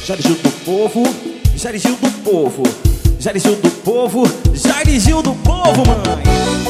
Jairzinho do povo, Jairzinho do povo, Jairzinho do povo, Jairzinho do povo, mãe.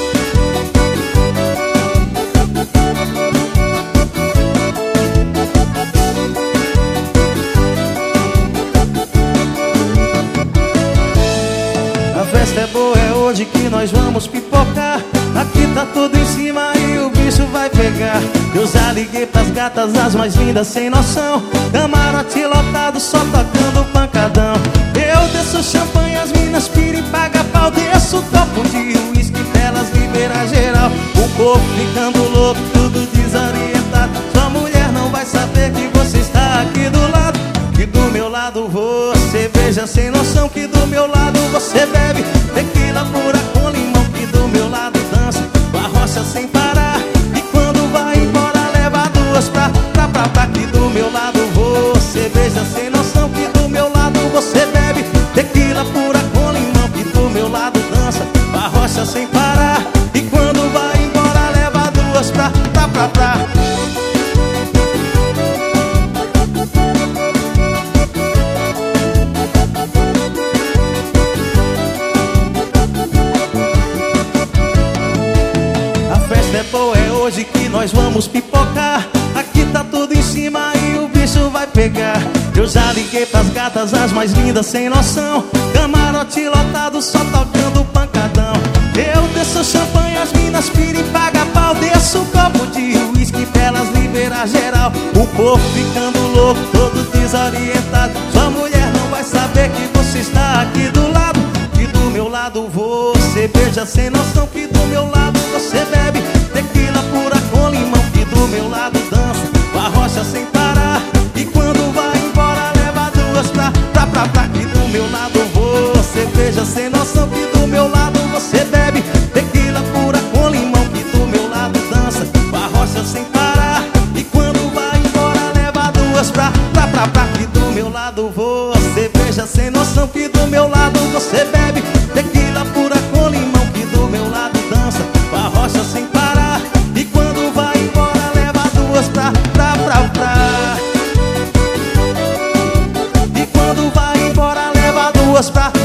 A festa é boa, é hoje que nós vamos pipocar. Aqui tá tudo em cima e o bicho vai pegar. Eu já liguei pras gatas, as mais lindas sem noção. Camarote lotado, só tocando pancadão. Eu desço champanhe, as minas pira e paga pau. Desço copo de uísque pra elas liberar geral. O povo ficando louco, tudo desorientado. Sua mulher não vai saber que você está aqui do lado. Que do meu lado você beija sem noção. Que do meu lado você bebe tequila pura com limão. Que do meu lado dança com a rocha sem parar. E quando vai embora leva duas pra. Que do meu lado você beija sem noção. Que do meu lado você bebe tequila pura com limão. Que do meu lado dança com a rocha sem parar. E quando vai embora leva duas pra. É boa, é hoje que nós vamos pipocar. Aqui tá tudo em cima e o bicho vai pegar. Eu já liguei pras gatas, as mais lindas sem noção. Camarote lotado, só tocando pancadão. Eu desço champanhe, as minas pira e paga pau. Desço um copo de uísque pra elas liberar geral. O povo ficando louco, todo desorientado. Sua mulher não vai saber que você está aqui do lado. Que do meu lado você beija sem noção. Que do meu lado você bebe tequila pura com limão. Que do meu lado dança com a rocha sem parar. E quando vai embora leva duas pra. Que do meu lado você beija sem noção. Que do meu lado você bebe tequila pura com limão. Que do meu lado dança com a rocha sem parar. E quando vai embora leva duas pra. Que do meu lado você beija sem noção. Que do meu lado você bebe tequila pura com limão. Que do meu lado dança com a rocha sem parar. E quando vai embora leva duas pra. E quando vai embora leva duas pra.